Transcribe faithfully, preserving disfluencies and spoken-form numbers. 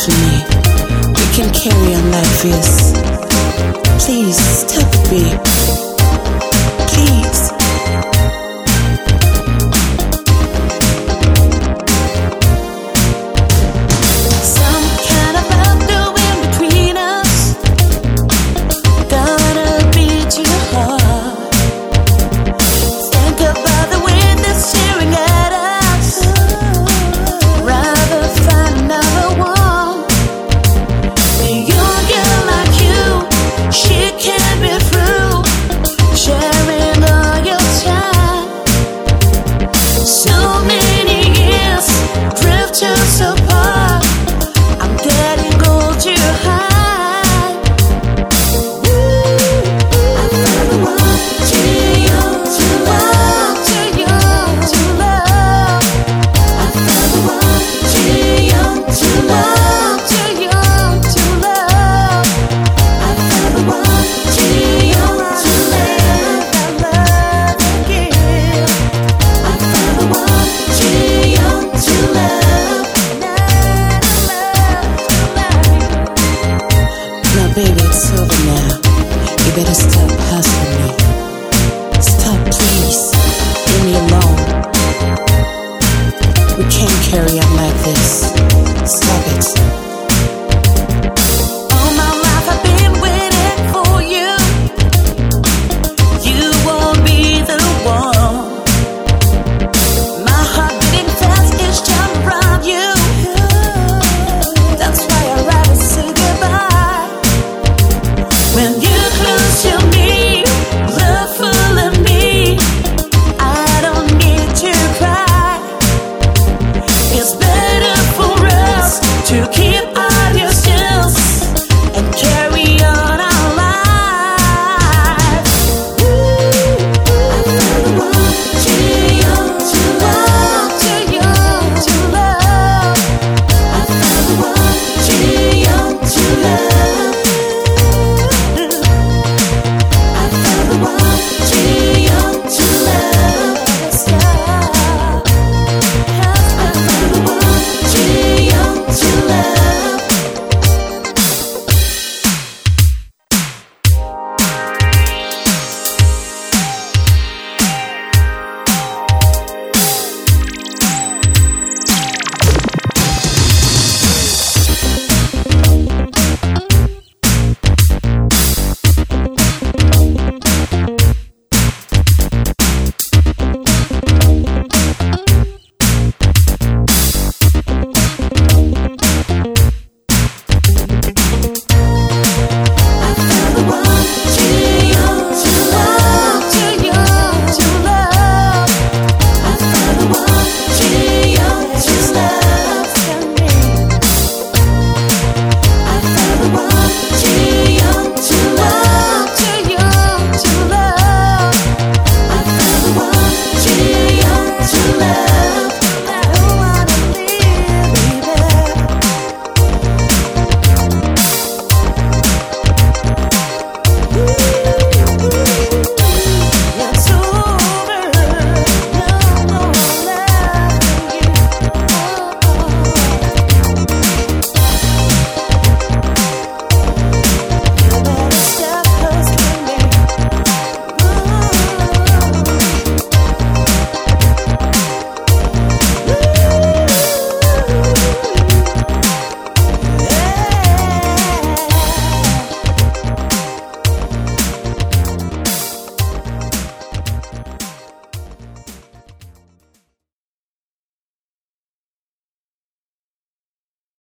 for me. We can carry on like this. Please stop the beat. Please. Some kind of outdoor in between us. Gonna beat you hard. Think about the wind that's staring at us. Rather find another one. A young girl like you, she can be through. Sharing all your time. So many years drift us apart. I'm getting old too high. I found the one too young to love, too young to love. I found the one too young to love, too young to love. I found the one too young to live that love again. I found the one too young to love. Now, baby, it's over now. You better stop.